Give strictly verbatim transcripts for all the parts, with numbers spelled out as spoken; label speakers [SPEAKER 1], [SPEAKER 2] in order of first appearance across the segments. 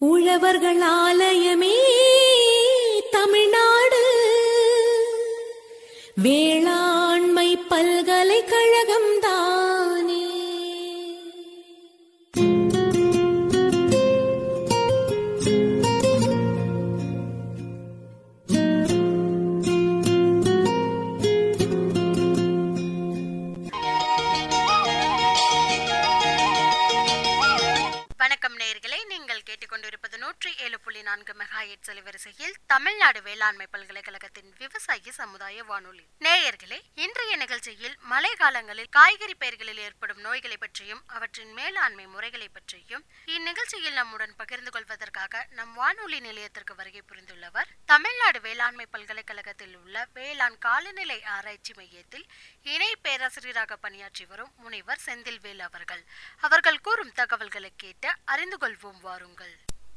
[SPEAKER 1] உழவர்கள் ஆலயமே தமிழ்நாடு வேளாண்மை பல்கலைக்கழகம் தானே.
[SPEAKER 2] வணக்கம் நேயர்களே, நீங்கள் கேட்டுக்கொண்டிருப்பது நூற்றி ஏழு புள்ளி நான்கு மெகாஹெர்ட்ஸ் அலைவரிசையில் தமிழ்நாடு வேளாண்மை பல்கலைக்கழகத்தின் விவசாய சமுதாய வானொலி. நேயர்களே, இன்றைய நிகழ்ச்சியில் மழை காலங்களில் காய்கறி பயிர்களில் ஏற்படும் நோய்களை பற்றியும் அவற்றின் மேலாண்மை முறைகளை பற்றியும் இந்நிகழ்ச்சியில் நம்முடன் பகிர்ந்து கொள்வதற்காக நம் வானொலி நிலையத்திற்கு வருகை புரிந்துள்ளவர் தமிழ்நாடு வேளாண்மை பல்கலைக்கழகத்தில் உள்ள வேளாண் காலநிலை ஆராய்ச்சி மையத்தில் இணை பேராசிரியராக பணியாற்றி வரும் முனைவர் செந்தில்வேல் அவர்கள். அவர்கள் கூறும் தகவல்களை கேட்டு அறிந்து கொள்வோம் வாருங்கள்.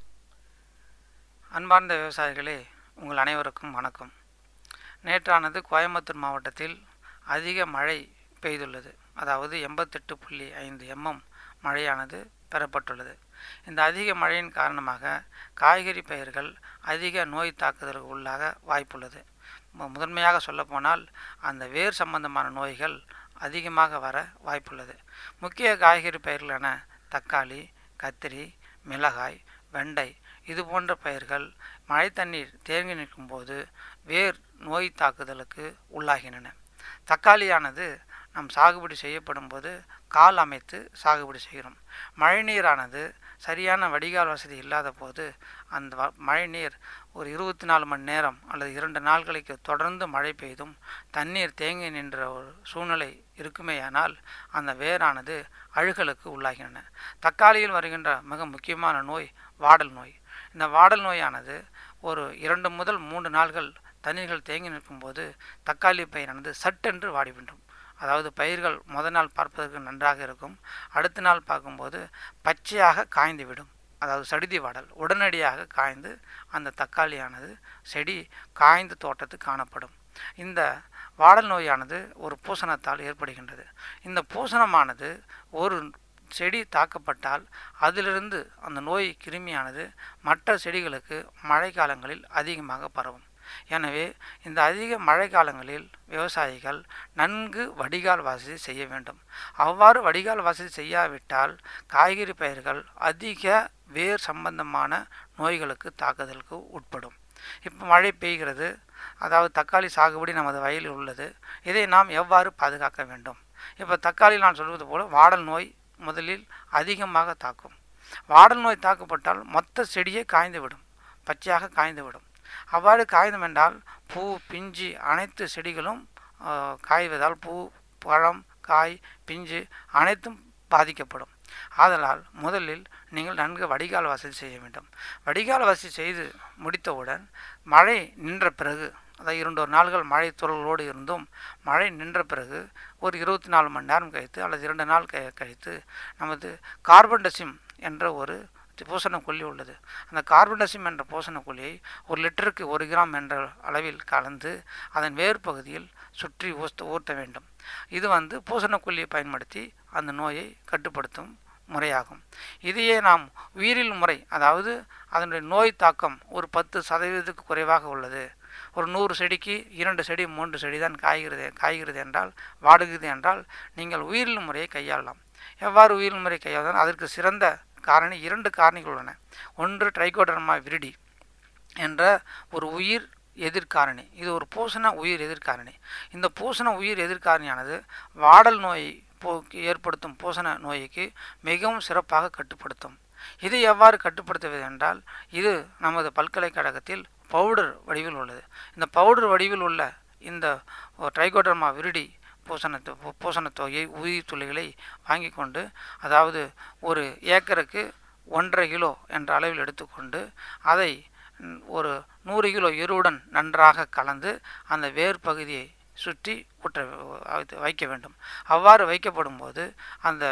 [SPEAKER 3] அன்பார்ந்த விவசாயிகளே, உங்கள் அனைவருக்கும் வணக்கம். நேற்றானது கோயம்புத்தூர் மாவட்டத்தில் அதிக மழை பெய்துள்ளது. அதாவது எண்பத்தெட்டு புள்ளி ஐந்து எம்எம் மழையானது பெறப்பட்டுள்ளது. இந்த அதிக மழையின் காரணமாக காய்கறி பயிர்கள் அதிக நோய் தாக்குதலுக்கு உள்ளாக வாய்ப்புள்ளது. முதன்மையாக சொல்லப்போனால் அந்த வேர் சம்பந்தமான நோய்கள் அதிகமாக வர வாய்ப்புள்ளது. முக்கிய காய்கறி பயிர்களான தக்காளி, கத்திரி, மிளகாய், வெண்டை இது போன்ற பயிர்கள் மழை தண்ணீர் தேங்கி நிற்கும் போது வேர் நோய் தாக்குதலுக்கு உள்ளாகின்றன. தக்காளியானது நாம் சாகுபடி செய்யப்படும் போது கால் அமைத்து சாகுபடி செய்கிறோம். மழைநீரானது சரியான வடிகால் வசதி இல்லாத போது அந்த மழைநீர் ஒரு இருபத்தி நாலு மணி நேரம் அல்லது இரண்டு நாட்களுக்கு தொடர்ந்து மழை பெய்தும் தண்ணீர் தேங்கி நின்ற ஒரு சூழ்நிலை இருக்குமேயானால் அந்த வேரானது அழுகலுக்கு உள்ளாகின்றன. தக்காளியில் வருகின்ற மிக முக்கியமான நோய் வாடல் நோய். இந்த வாடல் நோயானது ஒரு இரண்டு முதல் மூன்று நாள்கள் தண்ணீர்கள் தேங்கி நிற்கும்போது தக்காளி பயிரானது சட்டென்று வாடிவிடும். அதாவது பயிர்கள் முதல் நாள் பார்ப்பதற்கு நன்றாக இருக்கும், அடுத்த நாள் பார்க்கும்போது பச்சையாக காய்ந்துவிடும். அதாவது சடிதி வாடல் உடனடியாக காய்ந்து அந்த தக்காளியானது செடி காய்ந்து தோட்டத்து காணப்படும். இந்த வாடல் நோயானது ஒரு பூசணத்தால் ஏற்படுகின்றது. இந்த பூசணமானது ஒரு செடி தாக்கப்பட்டால் அதிலிருந்து அந்த நோய் கிருமியானது மற்ற செடிகளுக்கு மழை காலங்களில் அதிகமாக பரவும். எனவே இந்த அதிக மழை காலங்களில் விவசாயிகள் நன்கு வடிகால் வசதி செய்ய வேண்டும். அவ்வாறு வடிகால் வசதி செய்யாவிட்டால் காய்கறி பயிர்கள் அதிக வேர் சம்பந்தமான நோய்களுக்கு தாக்குதலுக்கு உட்படும். இப்போ மழை பெய்கிறது, அதாவது தக்காளி சாகுபடி நமது வயலில் உள்ளது. இதை நாம் எவ்வாறு பாதுகாக்க வேண்டும்? இப்போ தக்காளி நான் சொல்வது போல வாடல் நோய் முதலில் அதிகமாக தாக்கும். வாடல் நோய் தாக்கப்பட்டால் மொத்த செடியே காய்ந்துவிடும், பச்சையாக காய்ந்துவிடும். அவ்வாறு காய்ந்தம் என்றால் பூ, பிஞ்சு அனைத்து செடிகளும் காய்வதால் பூ, பழம், காய், பிஞ்சு அனைத்தும் பாதிக்கப்படும். ஆதலால் முதலில் நீங்கள் நன்கு வடிகால் வசதி செய்ய வேண்டும். வடிகால் வசதி செய்து முடித்தவுடன் மழை நின்ற பிறகு, அதாவது இரண்டொரு நாள்கள் மழை துறல்களோடு இருந்தும் மழை நின்ற பிறகு ஒரு இருபத்தி நாலு மணி நேரம் கழித்து அல்லது இரண்டு நாள் க கழித்து நமது கார்பன்டசிம் என்ற ஒரு பூசணக்கொல்லி உள்ளது. அந்த கார்பன்டசிம் என்ற பூசணக்கொல்லியை ஒரு லிட்டருக்கு ஒரு கிராம் என்ற அளவில் கலந்து அதன் வேறு பகுதியில் சுற்றி ஊத்த ஊற்ற வேண்டும். இது வந்து பூசணக்கொல்லியை பயன்படுத்தி அந்த நோயை கட்டுப்படுத்தும் முறையாகும். இதையே நாம் உயிரியல் முறை, அதாவது அதனுடைய நோய் தாக்கம் ஒரு பத்து சதவீதத்துக்கு குறைவாக உள்ளது, ஒரு நூறு செடிக்கு இரண்டு செடி மூன்று செடி தான் காய்கிறது காய்கிறது என்றால் வாடுகிறது என்றால் நீங்கள் உயிரியல் முறையை கையாளலாம். எவ்வாறு உயிரியல் முறை கையாளலாம்? அதற்கு சிறந்த காரணி இரண்டு காரணிகள் உள்ளன. ஒன்று ட்ரைகோடர்மா விரிடி என்ற ஒரு உயிர் எதிர்காரணி. இது ஒரு பூசண உயிர் எதிர்காரணி. இந்த பூசண உயிர் எதிர்காரணியானது வாடல் நோயை ஏற்படுத்தும் பூசண நோய்க்கு மிகவும் சிறப்பாக கட்டுப்படுத்தும். இதை எவ்வாறு கட்டுப்படுத்துவது என்றால், இது நமது பல்கலைக்கழகத்தில் பவுடர் வடிவில் உள்ளது. இந்த பவுடர் வடிவில் உள்ள இந்த ட்ரைகோடர்மா விரிடி பூசண பூசண தொகையை உயிர் துளிகளை வாங்கி கொண்டு, அதாவது ஒரு ஏக்கருக்கு ஒன்றரை கிலோ என்ற அளவில் எடுத்துக்கொண்டு அதை ஒரு நூறு கிலோ எருவுடன் நன்றாக கலந்து அந்த வேர் பகுதியை சுற்றி ஊற்ற வைக்க வேண்டும். அவ்வாறு வைக்கப்படும் போது அந்த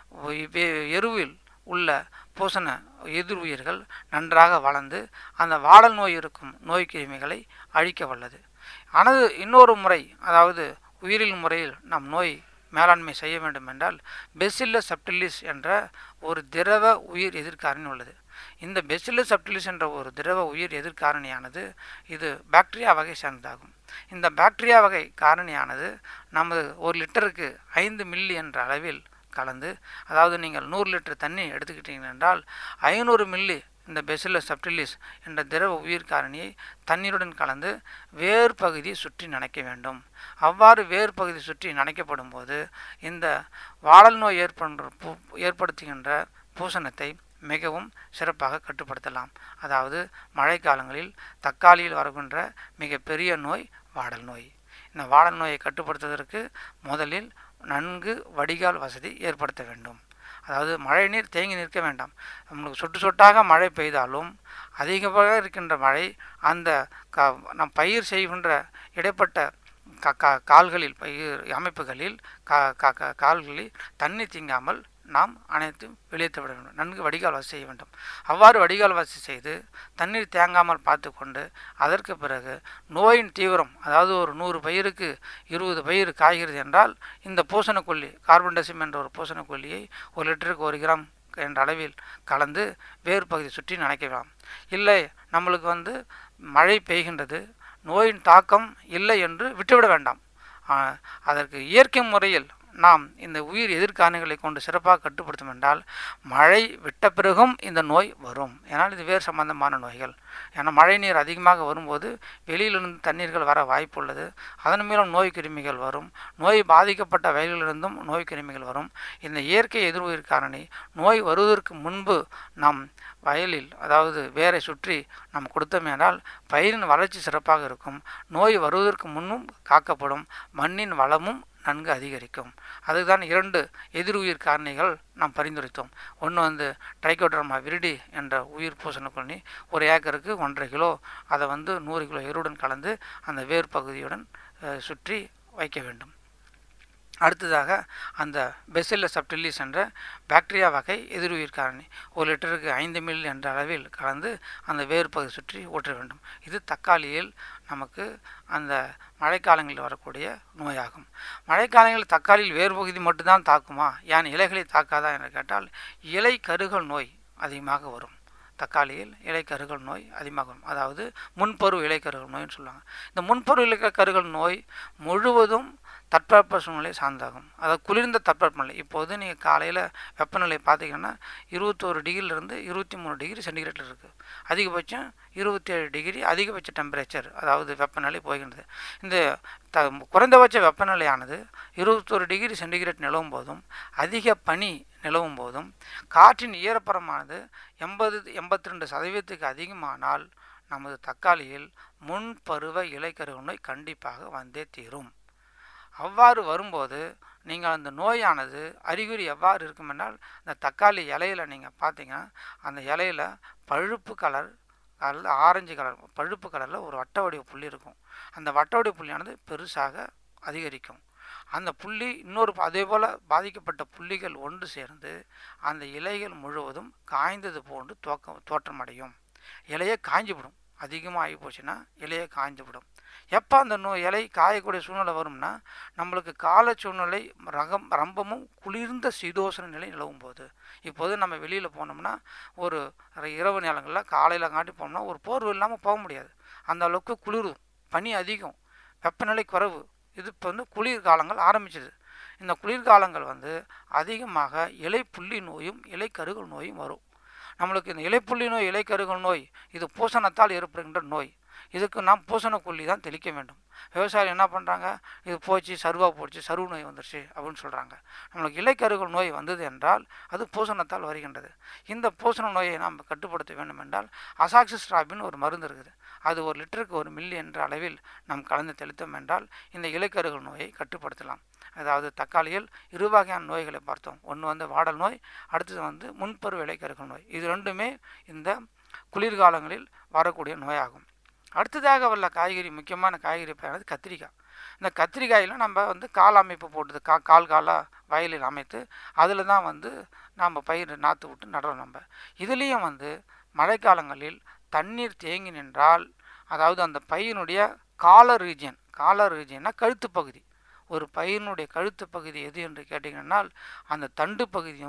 [SPEAKER 3] எருவில் உள்ள பூசண எதிர் உயிர்கள் நன்றாக வளர்ந்து அந்த வாடல் நோய் இருக்கும் நோய் கிருமிகளை அழிக்க வல்லது. ஆனால் இன்னொரு முறை, அதாவது உயிரியல் முறையில் நாம் நோய் மேலாண்மை செய்ய வேண்டும் என்றால் பெசில்லஸ் சப்டிலிஸ் என்ற ஒரு திரவ உயிர் எதிர்காரணி உள்ளது. இந்த பெசில்லஸ் சப்டிலிஸ் என்ற ஒரு திரவ உயிர் எதிர்காரணியானது இது பாக்டீரியா வகை சேர்ந்ததாகும். இந்த பாக்டீரியா வகை காரணியானது நமது ஒரு லிட்டருக்கு ஐந்து மில்லி என்ற அளவில் கலந்து, அதாவது நீங்கள் நூறு லிட்டர் தண்ணி எடுத்துக்கிட்டீங்க என்றால் ஐநூறு மில்லி இந்த பெசில்லஸ் சப்டிலிஸ் என்ற திரவ உயிர் காரணியை தண்ணீருடன் கலந்து வேர் பகுதியை சுற்றி நனைக்க வேண்டும். அவ்வாறு வேர் பகுதி சுற்றி நனைக்கப்படும் போது இந்த வாடல் நோய் ஏற்படுற பூ ஏற்படுத்துகின்ற பூசணத்தை மிகவும் சிறப்பாக கட்டுப்படுத்தலாம். அதாவது மழைக்காலங்களில் தக்காளியில் வருகின்ற மிகப்பெரிய நோய் வாடல் நோய். இந்த வாடல் நோயை கட்டுப்படுத்துவதற்கு முதலில் நன்கு வடிகால் வசதி ஏற்படுத்த வேண்டும். அதாவது மழை நீர் தேங்கி நிற்க வேண்டாம். நம்மளுக்கு சொட்டு சொட்டாக மழை பெய்தாலும் அதிகமாக இருக்கின்ற மழை அந்த க நம் பயிர் செய்கின்ற இடைப்பட்ட க கா கால்களில் பயிர் அமைப்புகளில் கா கா கால்களில் தண்ணி தீங்காமல் நாம் அனைத்தும் வெளியேற்ற விட வேண்டும். நன்கு வடிகால் வசதி செய்ய வேண்டும். அவ்வாறு வடிகால் வசதி செய்து தண்ணீர் தேங்காமல் பார்த்து கொண்டு அதற்கு பிறகு நோயின் தீவிரம், அதாவது ஒரு நூறு பயிருக்கு இருபது பயிர் காய்கிறது என்றால் இந்த பூசணக்கொல்லி கார்பன்டசிம் என்ற ஒரு பூசணக்கொல்லியை ஒரு லிட்டருக்கு ஒரு கிராம் என்ற அளவில் கலந்து வேறு பகுதி சுற்றி நனைக்கலாம். இல்லை நம்மளுக்கு வந்து மழை பெய்கின்றது, நோயின் தாக்கம் இல்லை என்று விட்டுவிட வேண்டாம். அதற்கு இயற்கை முறையில் நாம் இந்த உயிர் எதிர்காரணிகளை கொண்டு சிறப்பாக கட்டுப்படுத்தும் என்றால் மழை விட்ட பிறகும் இந்த நோய் வரும். ஏன்னால் இது வேறு சம்பந்தமான நோய்கள். ஏன்னா மழை நீர் அதிகமாக வரும்போது வெளியிலிருந்து தண்ணீர்கள் வர வாய்ப்பு உள்ளது. அதன் மூலம் நோய் கிருமிகள் வரும். நோய் பாதிக்கப்பட்ட வயலிலிருந்தும் நோய் கிருமிகள் வரும். இந்த இயற்கை எதிர்உயிர் காரணி நோய் வருவதற்கு முன்பு நாம் வயலில், அதாவது வேரை சுற்றி நாம் கொடுத்தோம் என்றால் பயிரின் வளர்ச்சி சிறப்பாக இருக்கும். நோய் வருவதற்கு முன்னும் காக்கப்படும். மண்ணின் வளமும் நன்கு அதிகரிக்கும். அதுதான் இரண்டு எதிர் உயிர் காரணிகள் நாம் பரிந்துரைத்தோம். ஒன்று வந்து ட்ரைகோடர்மா விரிடி என்ற உயிர் பூசணக்கொல்லி ஒரு ஏக்கருக்கு ஒன்றரை கிலோ அதை வந்து நூறு கிலோ எருவுடன் கலந்து அந்த வேர் பகுதியுடன் சுற்றி வைக்க வேண்டும். அடுத்ததாக அந்த பெசில்லஸ் சப்டிலிஸ் என்ற பாக்டீரியா வகை எதிர்உயிர் காரணி ஒரு லிட்டருக்கு ஐந்து மில்லி என்ற அளவில் கலந்து அந்த வேறு பகுதி சுற்றி ஊற்ற வேண்டும். இது தக்காளியில் நமக்கு அந்த மழைக்காலங்களில் வரக்கூடிய நோயாகும். மழைக்காலங்களில் தக்காளியில் வேறு பகுதி மட்டும்தான் தாக்குமா, ஏன் இலைகளை தாக்காதா என்று கேட்டால் இலை கருகல் நோய் அதிகமாக வரும். தக்காளியில் இலை கருகல் நோய் அதிகமாக வரும். அதாவது முன்பருவ இலை கருகல் நோய்னு சொல்லுவாங்க. இந்த முன்பருவ இலை கருகல் நோய் முழுவதும் தட்பவெப்ப சூழ்நிலை சார்ந்தாகும். அதாவது குளிர்ந்த தட்பவெப்பநிலை. இப்போது நீங்கள் காலையில் வெப்பநிலை பார்த்தீங்கன்னா இருபத்தோரு டிகிரிலிருந்து இருபத்தி மூணு டிகிரி சென்டிகிரேட்டில் இருக்குது. அதிகபட்சம் இருபத்தி ஏழு டிகிரி அதிகபட்ச டெம்பரேச்சர், அதாவது வெப்பநிலை போகின்றது. இந்த த குறைந்தபட்ச வெப்பநிலையானது இருபத்தோரு டிகிரி சென்டிகிரேட் நிலவும் போதும் அதிக பனி நிலவும் போதும் காற்றின் ஈரப்பதமானது எண்பது எண்பத்தி ரெண்டு சதவீதத்துக்கு அதிகமானால் நமது தக்காளியில் முன்பருவ இலைக்கருகல் நோய் கண்டிப்பாக வந்தே தீரும். அவ்வாறு வரும்போது நீங்கள் அந்த நோயானது அறிகுறி எவ்வாறு இருக்கும் என்றால், இந்த தக்காளி இலையில் நீங்கள் பார்த்தீங்கன்னா அந்த இலையில் பழுப்பு கலர் அல்லது ஆரஞ்சு கலர் பழுப்பு கலரில் ஒரு வட்ட வடிவ புள்ளி இருக்கும். அந்த வட்ட வடிவ புள்ளியானது பெருசாக அதிகரிக்கும். அந்த புள்ளி இன்னொரு அதே போல் பாதிக்கப்பட்ட புள்ளிகள் ஒன்று சேர்ந்து அந்த இலைகள் முழுவதும் காய்ந்தது போன்று தோக்க தோற்றமடையும். இலையை காய்ஞ்சிவிடும். அதிகமாக ஆகி போச்சுன்னா இலையை காய்ஞ்சிவிடும். எப்போ அந்த நோய் இலை காயக்கூடிய சூழ்நிலை வரும்னா நம்மளுக்கு கால சூழ்நிலை ரகம் ரொம்பவும் குளிர்ந்த சீதோசன நிலை நிலவும் போது. இப்போது நம்ம வெளியில் போனோம்னா ஒரு இரவு நேரங்களில் காலையில் காட்டி போனோம்னா ஒரு போர்வை இல்லாமல் போக முடியாது. அந்த அளவுக்கு குளிரும், பனி அதிகம், வெப்பநிலை குறைவு. இது இப்போ வந்து குளிர்காலங்கள் ஆரம்பிச்சிது. இந்த குளிர்காலங்கள் வந்து அதிகமாக இலை புள்ளி நோயும் இலை கருகல் நோயும் வரும். நம்மளுக்கு இந்த இலைப்புள்ளி நோய் இலை கருகல் நோய் இது பூசணத்தால் ஏற்படுகின்ற நோய். இதுக்கு நாம் பூசணக்கொல்லி தான் தெளிக்க வேண்டும். விவசாயிகள் என்ன பண்ணுறாங்க, இது போச்சு சருவா போச்சு சருவு நோய் வந்துருச்சு அப்படின்னு சொல்கிறாங்க. நம்மளுக்கு இலைக்கருகல் நோய் வந்தது என்றால் அது பூசணத்தால் வருகின்றது. இந்த பூசண நோயை நாம் கட்டுப்படுத்த வேண்டும் என்றால் அசாக்சிஸ்ட்ராபின் ஒரு மருந்து இருக்குது. அது ஒரு லிட்டருக்கு ஒரு மில்லி என்ற அளவில் நாம் கலந்து தெளித்தோம் என்றால் இந்த இலைக்கருகல் நோயை கட்டுப்படுத்தலாம். அதாவது தக்காளியில் இரு வகையான நோய்களை பார்த்தோம். ஒன்று வந்து வாடல் நோய், அடுத்தது வந்து முன்பருவ இலைக்கருகல் நோய். இது ரெண்டுமே இந்த குளிர்காலங்களில் வரக்கூடிய நோயாகும். அடுத்ததாக உள்ள காய்கறி, முக்கியமான காய்கறி பயிரானது கத்திரிக்காய். இந்த கத்திரிக்காயில் நம்ம வந்து கால் அமைப்பு போட்டது கா கால் காலாக வயலில் அமைத்து அதில் தான் வந்து நாம் பயிர் நாற்று விட்டு நடுறோம். நம்ம இதுலேயும் வந்து மழைக்காலங்களில் தண்ணீர் தேங்கி நின்றால், அதாவது அந்த பயிரினுடைய காலர் ரீஜியன், காலர் ரீஜியன்னா கழுத்து பகுதி, ஒரு பயிரினுடைய கழுத்து பகுதி எது என்று கேட்டிங்கன்னா அந்த தண்டு பகுதியும்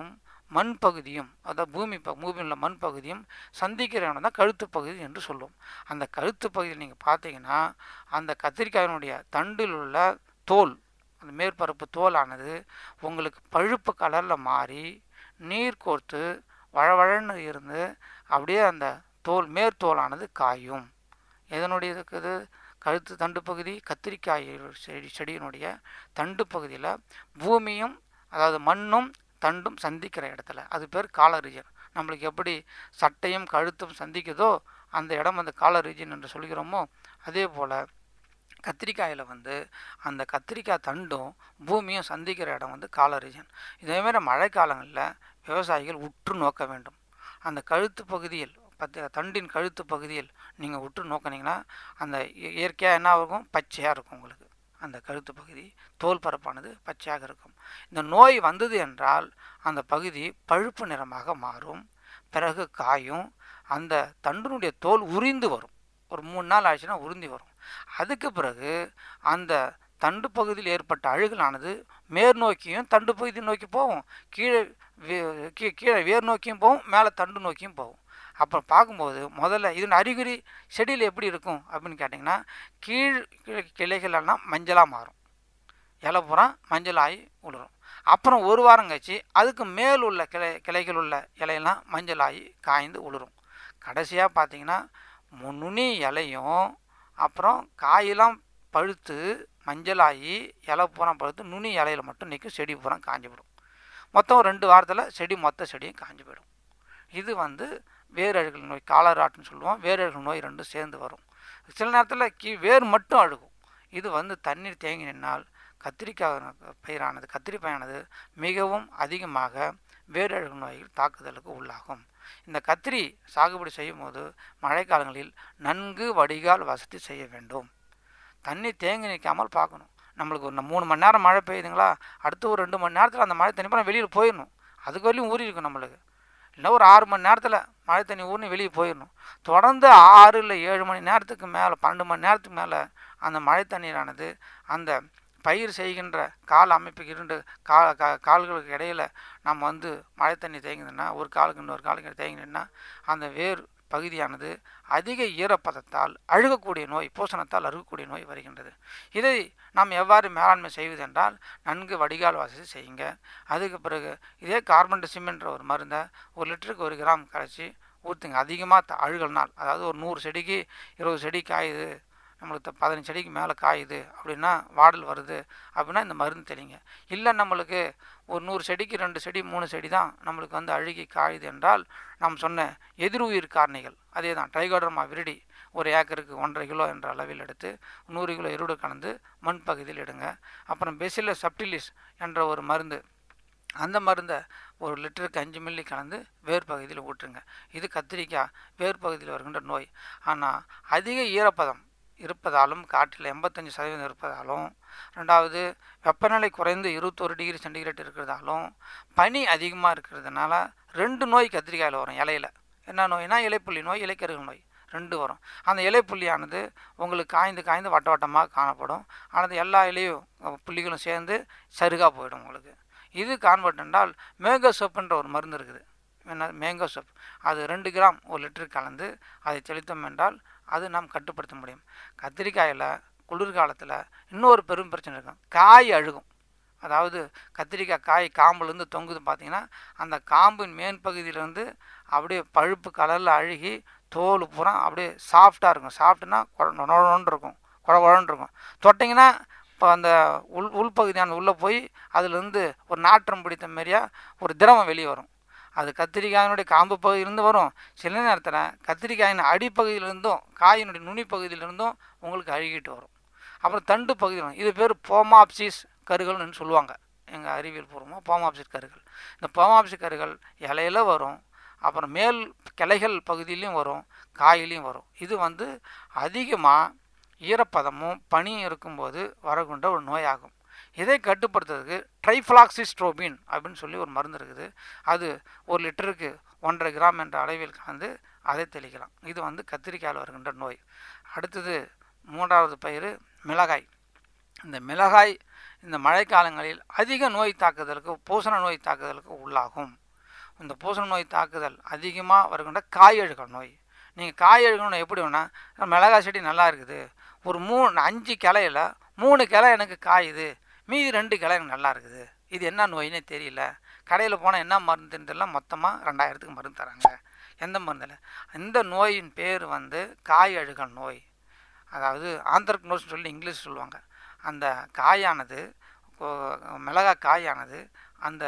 [SPEAKER 3] மண் பகுதியும், அதாவது பூமி ப பூமியில் உள்ள மண் பகுதியும் சந்திக்கிற இடம் தான் கழுத்து பகுதி என்று சொல்லுவோம். அந்த கழுத்து பகுதியில் நீங்கள் பார்த்தீங்கன்னா அந்த கத்திரிக்காயினுடைய தண்டில் உள்ள தோல், அந்த மேற்பரப்பு தோலானது உங்களுக்கு பழுப்பு கலரில் மாறி நீர் கோர்த்து வழவழன்னு இருந்து அப்படியே அந்த தோல் மேற்தோலானது காயும். எதனுடைய இருக்குது? கழுத்து தண்டு பகுதி, கத்திரிக்காய் செடி செடியினுடைய தண்டு பகுதியில் பூமியும் அதாவது மண்ணும் தண்டும் சந்திக்கிற இடத்துல, அது பேர் காலர் ரீஜன். நம்மளுக்கு எப்படி சட்டையும் கழுத்தும் சந்திக்குதோ அந்த இடம் அந்த காலர் ரீஜன் என்று சொல்கிறோமோ, அதே போல் கத்திரிக்காயில் வந்து அந்த கத்திரிக்காய் தண்டும் பூமியும் சந்திக்கிற இடம் வந்து காலர் ரீஜன். இதேமாதிரி மழை காலங்களில் விவசாயிகள் உற்று நோக்க வேண்டும். அந்த கழுத்து பகுதியில் பத்து தண்டின் கழுத்து பகுதியில் நீங்கள் உற்று நோக்கினீங்கன்னா அந்த இயற்கையாக என்ன ஆகும்? பச்சையாக இருக்கும். உங்களுக்கு அந்த கழுத்து பகுதி தோல் பரப்பானது பச்சையாக இருக்கும். இந்த நோய் வந்தது என்றால் அந்த பகுதி பழுப்பு நிறமாக மாறும், பிறகு காயும், அந்த தண்டினுடைய தோல் உரிந்து வரும். ஒரு மூணு நாள் ஆச்சுன்னா உருந்தி வரும். அதுக்கு பிறகு அந்த தண்டு பகுதியில் ஏற்பட்ட அழுகலானது மேற் நோக்கியும் தண்டு பகுதி நோக்கி போகும், கீழே கீழே வேர் நோக்கியும் போகும், மேலே தண்டு நோக்கியும் போகும். அப்போ பார்க்கும்போது முதல்ல இதன் அறிகுறி செடியில் எப்படி இருக்கும் அப்படின்னு கேட்டிங்கன்னா, கீழ் கிளைகளெல்லாம் மஞ்சளாக மாறும், இலை பூரா மஞ்சளாகி உளுரும். அப்புறம் ஒரு வாரம் கழிச்சு அதுக்கு மேல் உள்ள கிளை கிளைகள் உள்ள இலையெல்லாம் மஞ்சளாகி காய்ந்து உளுரும். கடைசியாக பார்த்தீங்கன்னா நுனி இலையும் அப்புறம் காயெல்லாம் பழுத்து மஞ்சளாகி இலை பூரா பழுத்து நுனி இலையில மட்டும் நிற்கும், செடி பூரா காஞ்சி விடும். மொத்தம் ரெண்டு வாரத்தில் செடி மொத்த செடியும் காஞ்சி போயிடும். இது வந்து வேரழுகல் நோய், காலர் ராட்டுன்னு சொல்லுவோம். வேரழுகல் நோய் ரெண்டும் சேர்ந்து வரும். சில நேரத்தில் கீ வேர் மட்டும் அழுகும். இது வந்து தண்ணீர் தேங்கி நின்னால் கத்திரிக்காய் பயிரானது கத்திரிப்பாயானது மிகவும் அதிகமாக வேரழுகல் நோய்கள் தாக்குதலுக்கு உள்ளாகும். இந்த கத்திரி சாகுபடி செய்யும் போது மழைக்காலங்களில் நன்கு வடிகால் வசதி செய்ய வேண்டும். தண்ணி தேங்கி நிற்காமல் பார்க்கணும். நம்மளுக்கு ஒரு மூணு மணி நேரம் மழை பெய்யுதுங்களா, அடுத்து ஒரு ரெண்டு மணி நேரத்தில் அந்த மழை தண்ணி பூரா வெளியில் போயிடணும். அதுக்கு வரையும் ஊறி இருக்கும் நம்மளுக்கு. இல்லை ஒரு ஆறு மணி நேரத்தில் மழை தண்ணி ஊர்னு வெளியே போயிடணும். தொடர்ந்து ஆறு இல்லை ஏழு மணி நேரத்துக்கு மேலே பன்னெண்டு மணி நேரத்துக்கு மேலே அந்த மழை தண்ணீரானது அந்த பயிர் செய்கின்ற கால் அமைப்புக்கு இரண்டு கா கா கால்களுக்கு இடையில் நம்ம வந்து மழை தண்ணி தேங்குதுன்னா, ஒரு காலுக்கு இன்னொரு காலுக்கு தேங்கினா அந்த வேர் பகுதியானது அதிக ஈரப்பதத்தால் அழுகக்கூடிய நோய், பூசணத்தால் அழுகக்கூடிய நோய் வருகின்றது. இதை நாம் எவ்வாறு மேலாண்மை செய்வதென்றால், நன்கு வடிகால் வசதி செய்யுங்க. அதுக்கு பிறகு இதே கார்பன் டெசிமென்ற ஒரு மருந்தை ஒரு லிட்டருக்கு ஒரு கிராம் கரைச்சி ஊற்றுங்க. அதிகமாக அழுகல்னால், அதாவது ஒரு நூறு செடிக்கு இருபது செடி காயுது, நம்மளுக்கு பதினஞ்சு செடிக்கு மேலே காயுது அப்படின்னா, வாடல் வருது அப்படின்னா இந்த மருந்து தெளிங்க. இல்லை நம்மளுக்கு ஒரு நூறு செடிக்கு ரெண்டு செடி மூணு செடி தான் நம்மளுக்கு வந்து அழுகி காயுது என்றால், நாம் சொன்ன எதிர் உயிர் காரணிகள் அதே தான் ட்ரைகோடர்மா விரிடி ஒரு ஏக்கருக்கு ஒன்றரை கிலோ என்ற அளவில் எடுத்து நூறு கிலோ எருடு கலந்து மண் பகுதியில் இடுங்க. அப்புறம் பெசிலஸ் சப்டிலிஸ் என்ற ஒரு மருந்து, அந்த மருந்தை ஒரு லிட்டருக்கு அஞ்சு மில்லி கலந்து வேர் பகுதியில் ஊற்றுங்க. இது கத்திரிக்காய் வேர் பகுதியில் வருகின்ற நோய். ஆனால் அதிக ஈரப்பதம் இருப்பதாலும், காற்றில் எண்பத்தஞ்சு சதவீதம் இருப்பதாலும், ரெண்டாவது வெப்பநிலை குறைந்து இருபத்தொரு டிகிரி சென்டிகிரேட் இருக்கிறதாலும், பனி அதிகமாக இருக்கிறதுனால ரெண்டு நோய் கத்திரிக்காயில் வரும். இலையில் என்ன நோய்னா இலைப்புள்ளி நோய், இலைக்கருகல் நோய் ரெண்டு வரும். அந்த இலைப்புள்ளியானது உங்களுக்கு காய்ந்து காய்ந்து வட்ட வட்டமாக காணப்படும். ஆனால் எல்லா இலையும் புள்ளிகளும் சேர்ந்து சருகாக போயிடும் உங்களுக்கு. இது கான்வெர்ட் என்றால் மேங்கோ சோப்புன்ற ஒரு மருந்து இருக்குது. என்ன மேங்கோ சோப், அது ரெண்டு கிராம் ஒரு லிட்டருக்கு கலந்து அதை தெளித்தோம் என்றால் அது நாம் கட்டுப்படுத்த முடியும். கத்திரிக்காயில் குளிர்காலத்தில் இன்னொரு பெரும் பிரச்சனை இருக்கும், காய் அழுகும். அதாவது கத்திரிக்காய் காய் காம்புலேருந்து தொங்குது பார்த்தீங்கன்னா, அந்த காம்பின் மேன் பகுதியிலேருந்து அப்படியே பழுப்பு கலரில் அழுகி தோல் பூரா அப்படியே சாஃப்டாக இருக்கும். சாஃப்ட்னா நொழன்னு இருக்கும், குழ குழன்னு இருக்கும். தொட்டிங்கன்னா இப்போ அந்த உள் உள்பகுதியான உள்ளே போய் அதுலேருந்து ஒரு நாற்றம் பிடித்த மாதிரியா ஒரு திரவம் வெளியே வரும். அது கத்திரிக்காயினுடைய காம்பு பகுதியிலிருந்து வரும். சில நேரத்தில் கத்திரிக்காயின் அடிப்பகுதியிலிருந்தும் காயினுடைய நுனி பகுதியிலிருந்தும் உங்களுக்கு அழுகிட்டு வரும். அப்புறம் தண்டு பகுதி வரும். இது பேர் போமாப்சிஸ் கருகள்னு சொல்லுவாங்க எங்கள் அறிவியல் பூர்வமாக. போமாப்சிஸ் கருகள், இந்த போமாப்சிஸ் கருகள் இலையில வரும், அப்புறம் மேல் கிளைகள் பகுதியிலையும் வரும், காயிலையும் வரும். இது வந்து அதிகமாக ஈரப்பதமும் பனியும் இருக்கும்போது வரக்கூடிய ஒரு நோயாகும். இதை கட்டுப்படுத்துறதுக்கு ட்ரைஃப்ளாக்சிஸ்ட்ரோபின் அப்படின்னு சொல்லி ஒரு மருந்து இருக்குது. அது ஒரு லிட்டருக்கு ஒன்றரை கிராம் என்ற அளவில் கலந்து அதை தெளிக்கலாம். இது வந்து கத்திரிக்காயில் வருகின்ற நோய். அடுத்தது மூன்றாவது பயிர் மிளகாய். இந்த மிளகாய் இந்த மழைக்காலங்களில் அதிக நோய் தாக்குதலுக்கு, பூசண நோய் தாக்குதலுக்கு உள்ளாகும். இந்த பூசண நோய் தாக்குதல் அதிகமாக வருகின்ற காய் அழுகல் நோய். நீங்கள் காய் அழுகல் நோய் எப்படி வேணால், மிளகாய் செடி நல்லா இருக்குது, ஒரு மூணு அஞ்சு கிளையில் மூணு கிளை எனக்கு காயுது, மீதி ரெண்டு கிளை எனக்கு நல்லா இருக்குது, இது என்ன நோயினே தெரியல, கடையில் போனால் என்ன மருந்துன்னு தெரியல, மொத்தமாக ரெண்டாயிரத்துக்கு மருந்து தராங்க, எந்த மருந்தில். இந்த நோயின் பேர் வந்து காய் அழுகல் நோய். அதாவது ஆந்த்ரக்னோஸ்னு சொல்லி இங்கிலீஷ் சொல்லுவாங்க. அந்த காயானது, மிளகாய் காயானது அந்த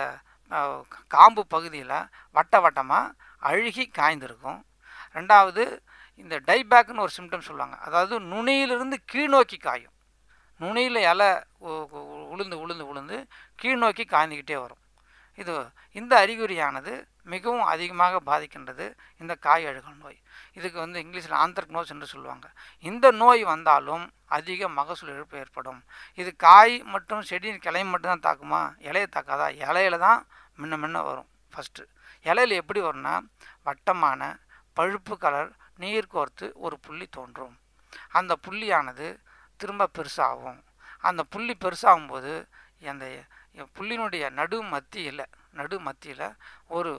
[SPEAKER 3] காம்பு பகுதியில் வட்ட வட்டமாக அழுகி காய்ந்திருக்கும். ரெண்டாவது, இந்த டைபேக்குன்னு ஒரு சிம்டம் சொல்லுவாங்க. அதாவது நுனியிலிருந்து கீழ் நோக்கி காயும். நுனியில் இலை உளுந்து உளுந்து உளுந்து கீழ் நோக்கி காய்ந்துக்கிட்டே வரும். இது இந்த அறிகுறியானது மிகவும் அதிகமாக பாதிக்கின்றது இந்த காய் அழுகல் நோய். இதுக்கு வந்து இங்கிலீஷில் ஆந்த்ரக்னோஸ் என்று சொல்லுவாங்க. இந்த நோய் வந்தாலும் அதிக மகசூல் இழப்பு ஏற்படும். இது காய் மற்றும் செடியின் கிளை மட்டும்தான் தாக்குமா, இலையை தாக்காதா? இலையில தான் முன்ன முன்ன வரும். ஃபஸ்ட்டு இலையில் எப்படி வரும்னா, வட்டமான பழுப்பு கலர் நீர் கோர்த்து ஒரு புள்ளி தோன்றும். அந்த புள்ளியானது திரும்ப பெருசாகும். அந்த புள்ளி பெருசாகும்போது அந்த புள்ளினுடைய நடு மத்தியில் நடு மத்தியில் ஒரு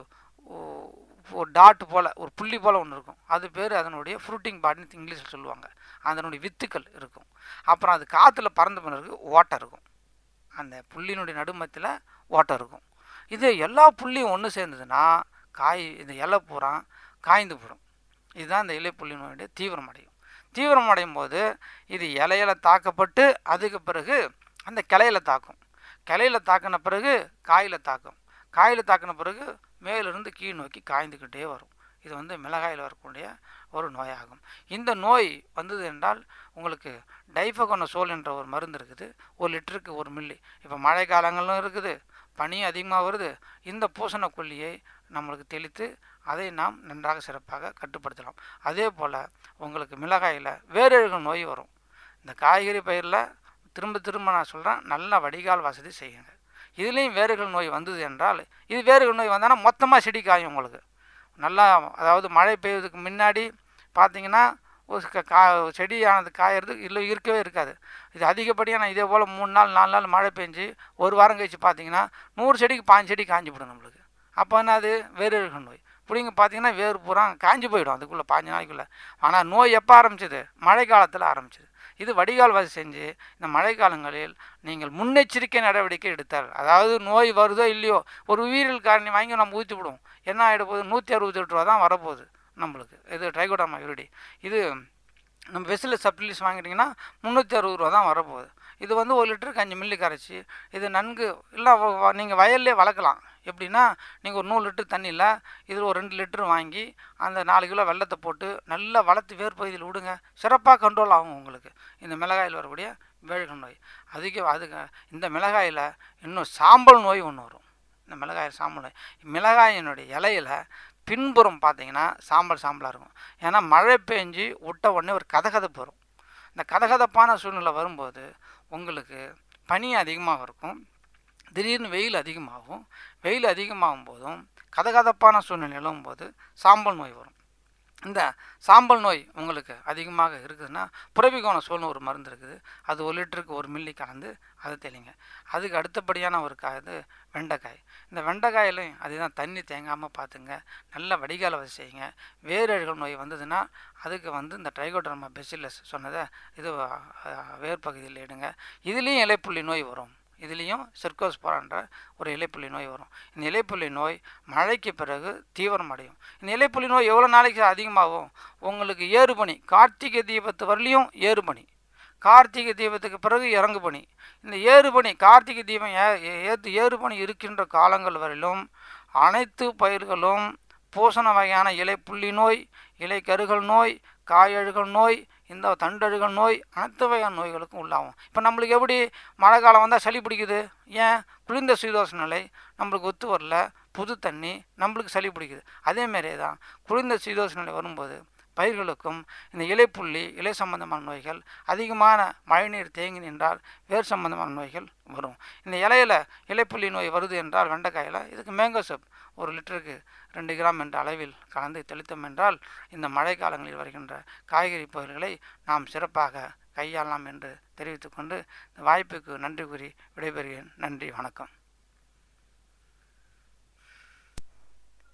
[SPEAKER 3] ஒரு டாட் போல், ஒரு புள்ளி போல் ஒன்று இருக்கும். அது பேர் அதனுடைய ஃப்ரூட்டிங் பாடின்னு இங்கிலீஷில் சொல்லுவாங்க. அதனுடைய வித்துக்கள் இருக்கும். அப்புறம் அது காற்றுல பறந்து பிறகு ஓட்டை இருக்கும். அந்த புள்ளினுடைய நடுமத்தியில் ஓட்டை இருக்கும். இது எல்லா புள்ளியும் ஒன்று சேர்ந்ததுன்னா காய் இந்த இலை பூரா காய்ந்து போடும். இதுதான் இந்த இலைப்புள்ளி நோயுடைய தீவிரமடையும். தீவிரமடையும் போது இது இலையில தாக்கப்பட்டு அதுக்கு பிறகு அந்த கிளையில் தாக்கும். கிளையில் தாக்கின பிறகு காயில் தாக்கும். காயில் தாக்கின பிறகு மேலிருந்து கீழ் நோக்கி காய்ந்துக்கிட்டே வரும். இது வந்து மிளகாயில் வரக்கூடிய ஒரு நோயாகும். இந்த நோய் வந்தது என்றால் உங்களுக்கு டைஃபகோனசோல் என்ற ஒரு மருந்து இருக்குது. ஒரு லிட்டருக்கு ஒரு மில்லி. இப்போ மழை காலங்களும் இருக்குது, பனி அதிகமாக வருது. இந்த பூசணக்கொல்லியை நம்மளுக்கு தெளித்து அதை நாம் நன்றாக சிறப்பாக கட்டுப்படுத்தலாம். அதே போல் உங்களுக்கு மிளகாயில் வேரழுகல் நோய் வரும். இந்த காய்கறி பயிரில் திரும்ப திரும்ப நான் சொல்கிறேன், நல்ல வடிகால் வசதி செய்யுங்க. இதுலேயும் வேர்கள் நோய் வந்தது என்றால், இது வேர்கள் நோய் வந்தால் மொத்தமாக செடி காயும் உங்களுக்கு நல்லா. அதாவது மழை பெய்வதுக்கு முன்னாடி பார்த்தீங்கன்னா ஒரு கா செடியானது காயறது இல்லை, இருக்கவே இருக்காது. இது அதிகப்படியான இதே போல் மூணு நாள் நாலு நாள் மழை பெஞ்சு ஒரு வாரம் கழிச்சு பார்த்தீங்கன்னா நூறு செடிக்கு பாஞ்சு செடி காஞ்சி போடும் நம்மளுக்கு. அப்போ என்ன, அது வேரழுகல் நோய். பிடிங்க பார்த்தீங்கன்னா வேறு பூரா காஞ்சி போயிடும் அதுக்குள்ளே பாஞ்சு நாளைக்குள்ளே. ஆனால் நோய் எப்போ ஆரம்பிச்சது? மழை காலத்தில் ஆரம்பிச்சது. இது வடிகால் வசதி செஞ்சு இந்த மழை காலங்களில் நீங்கள் முன்னெச்சரிக்கை நடவடிக்கை எடுத்தால், அதாவது நோய் வருதோ இல்லையோ ஒரு உயிரியல் காரணி வாங்கி நம்ம ஊற்றி விடுவோம், என்ன ஆகிட போகுது, நூற்றி அறுபத்தி எட்டு ரூபா தான் வரப்போகுது நம்மளுக்கு. இது ட்ரைகோடர்மா விரிடி. இது நம்ம வெசில் சப்ளிஸ் வாங்கிட்டிங்கன்னா முந்நூற்றி அறுபது ரூபா தான் வரப்போகுது. இது வந்து ஒரு லிட்டருக்கு அஞ்சு மில்லி கரைச்சி இது நன்கு இல்லை நீங்கள் வயல்லே வளர்க்கலாம். எப்படின்னா, நீங்கள் ஒரு நூறு லிட்டர் தண்ணியில் இதில் ஒரு ரெண்டு லிட்டர் வாங்கி அந்த நாலு கிலோ வெள்ளத்தை போட்டு நல்லா வளர்த்து வேர் பகுதியில் விடுங்க. சிறப்பாக கண்ட்ரோல் ஆகும் உங்களுக்கு இந்த மிளகாயில் வரக்கூடிய வேழுகல் நோய். அதுக்கு அதுக்கு இந்த மிளகாயில் இன்னும் சாம்பல் நோய் ஒன்று வரும். இந்த மிளகாயில் சாம்பல் நோய், மிளகாயினுடைய இலையில் பின்புறம் பார்த்தீங்கன்னா சாம்பல் சாம்பலாக இருக்கும். ஏன்னா மழை பெஞ்சு விட்ட உடனே ஒரு கதகதப்பு வரும். இந்த கதகதப்பான சூழ்நிலை வரும்போது உங்களுக்கு பனி அதிகமாக இருக்கும், திடீர்னு வெயில் அதிகமாகும். வெயில் அதிகமாகும் போதும் கதகதப்பான சூழ்நிலை நிலவும் போது சாம்பல் நோய் வரும். இந்த சாம்பல் நோய் உங்களுக்கு அதிகமாக இருக்குதுன்னா புரபிகோனசோல்னு ஒரு மருந்து இருக்குது. அது ஒரு லிட்டருக்கு ஒரு மில்லி கலந்து அதை தெளிங்க. அதுக்கு அடுத்தபடியான ஒரு காய் இது வெண்டைக்காய். இந்த வெண்டைக்காயிலையும் அதுதான் தண்ணி தேங்காமல் பார்த்துங்க, நல்ல வடிகால வசதி செய்யுங்க. வேரழுகல் நோய் வந்ததுன்னா அதுக்கு வந்து இந்த ட்ரைகோடர்மா பெசிலஸ் சொன்னதை இது வேர் பகுதியில் எடுங்க. இதுலேயும் இலைப்புள்ளி நோய் வரும். இதுலேயும் செர்கோஸ்போரான்ற ஒரு இலைப்புள்ளி நோய் வரும். இந்த இலைப்புள்ளி நோய் மழைக்கு பிறகு தீவிரமடையும். இந்த இலைப்புள்ளி நோய் எவ்வளோ நாளைக்கு அதிகமாகும்? உங்களுக்கு ஏறு பனி, கார்த்திகை தீபத்து வரலையும் ஏறு பனி, கார்த்திகை தீபத்துக்கு பிறகு இறங்கு பனி. இந்த ஏறு பனி, கார்த்திகை தீபம் ஏற்று ஏறு பனி இருக்கின்ற காலங்கள் வரையிலும் அனைத்து பயிர்களும் பூசண வகையான இலைப்புள்ளி நோய், இலை கருகல் நோய், காயழுகல் நோய், இந்த தண்டழுகல் நோய், அனைத்து வகையான நோய்களுக்கும் உள்ளாகும். இப்போ நம்மளுக்கு எப்படி மழை காலம் வந்தால் சளி பிடிக்குது? ஏன்? குளிர்ந்த சீதோஷ நிலை நம்மளுக்கு ஒத்து வரல, புது தண்ணி நம்மளுக்கு சளி பிடிக்குது. அதேமாரியே தான் குளிர்ந்த சீதோஷ நிலை வரும்போது பயிர்களுக்கும் இந்த இலைப்புள்ளி, இலை சம்பந்தமான நோய்கள், அதிகமான மழைநீர் தேங்கி நின்றால் வேர் சம்பந்தமான நோய்கள் வரும். இந்த இலையில் இலைப்புள்ளி நோய் வருது என்றால் வெண்டைக்காயில் இதுக்கு மேங்கோ சோப் ஒரு லிட்டருக்கு ரெண்டு கிராம் என்ற அளவில் கலந்து தெளித்தோம் என்றால் இந்த மழை காலங்களில் வருகின்ற காய்கறி பயிர்களை நாம் சிறப்பாக கையாளலாம் என்று தெரிவித்துக்கொண்டு இந்த வாய்ப்புக்கு நன்றி கூறி விடைபெறுகிறேன். நன்றி, வணக்கம்.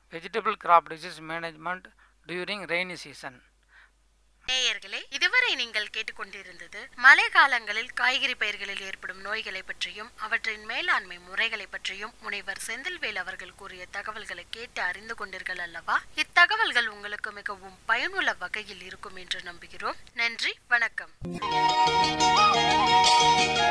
[SPEAKER 3] Vegetable crop disease management during rainy season.
[SPEAKER 2] நேயர்களே, இதுவரை நீங்கள் கேட்டுக்கொண்டிருந்தது மழை காலங்களில் காய்கறி பயிர்களில் ஏற்படும் நோய்களை பற்றியும் அவற்றின் மேலாண்மை முறைகளை பற்றியும் முனைவர் செந்தில்வேல் அவர்கள் கூறிய தகவல்களை கேட்டு அறிந்து கொண்டீர்கள் அல்லவா? இத்தகவல்கள் உங்களுக்கு மிகவும் பயனுள்ள வகையில் இருக்கும் என்று நம்புகிறோம். நன்றி, வணக்கம்.